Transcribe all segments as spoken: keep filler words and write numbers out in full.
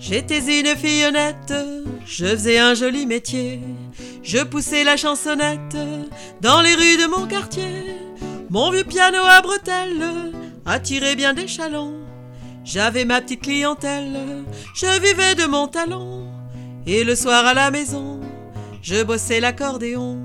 J'étais une fille honnête, je faisais un joli métier. Je poussais la chansonnette dans les rues de mon quartier. Mon vieux piano à bretelles attirait bien des chalands. J'avais ma petite clientèle, je vivais de mon talent. Et le soir à la maison, je bossais l'accordéon.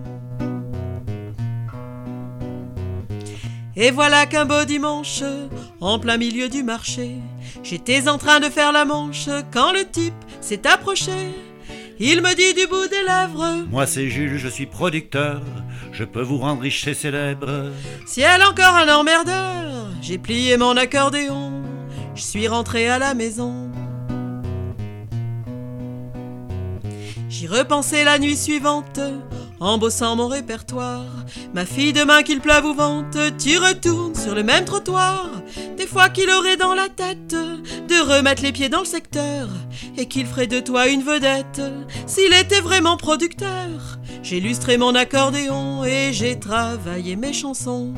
Et voilà qu'un beau dimanche, en plein milieu du marché, j'étais en train de faire la manche quand le type s'est approché. Il me dit du bout des lèvres: moi c'est Jules, je suis producteur, je peux vous rendre riche et célèbre. Ciel, encore un emmerdeur. J'ai plié mon accordéon, je suis rentré à la maison. J'y repensais la nuit suivante, en bossant mon répertoire. Ma fille, demain qu'il pleuve ou vente, tu retournes sur le même trottoir. Des fois qu'il aurait dans la tête de remettre les pieds dans le secteur, et qu'il ferait de toi une vedette s'il était vraiment producteur. J'ai lustré mon accordéon et j'ai travaillé mes chansons.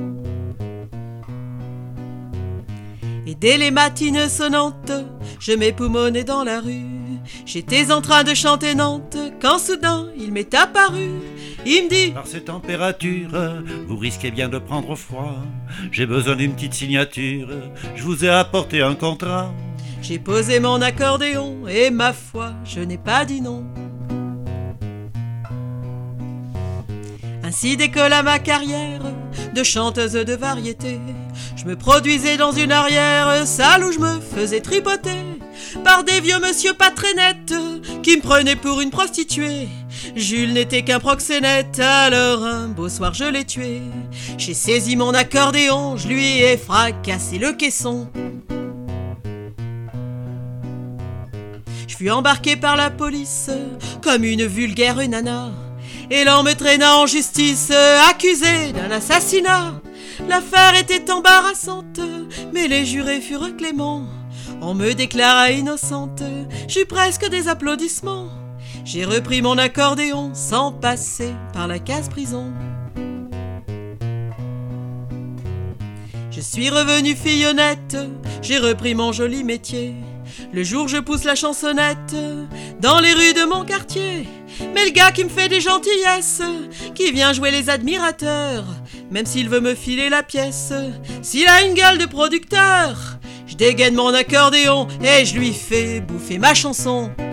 Et dès les matines sonnantes, je m'époumonnais dans la rue. J'étais en train de chanter Nantes quand soudain il m'est apparu. Il me dit: par ces températures, vous risquez bien de prendre froid. J'ai besoin d'une petite signature, je vous ai apporté un contrat. J'ai posé mon accordéon et ma foi, je n'ai pas dit non. Ainsi décolla ma carrière de chanteuse de variété. Je me produisais dans une arrière salle où je me faisais tripoter par des vieux monsieur pas très nets qui me prenaient pour une prostituée. Jules n'était qu'un proxénète, alors un beau soir je l'ai tué. J'ai saisi mon accordéon, je lui ai fracassé le caisson. Je fus embarqué par la police comme une vulgaire nana, et l'on me traîna en justice, accusé d'un assassinat. L'affaire était embarrassante, mais les jurés furent cléments. On me déclara innocente, j'eus presque des applaudissements. J'ai repris mon accordéon sans passer par la case prison. Je suis revenue fille honnête, j'ai repris mon joli métier. Le jour je pousse la chansonnette dans les rues de mon quartier. Mais le gars qui me fait des gentillesses, qui vient jouer les admirateurs, même s'il veut me filer la pièce, s'il a une gueule de producteur, je dégaine mon accordéon et je lui fais bouffer ma chanson.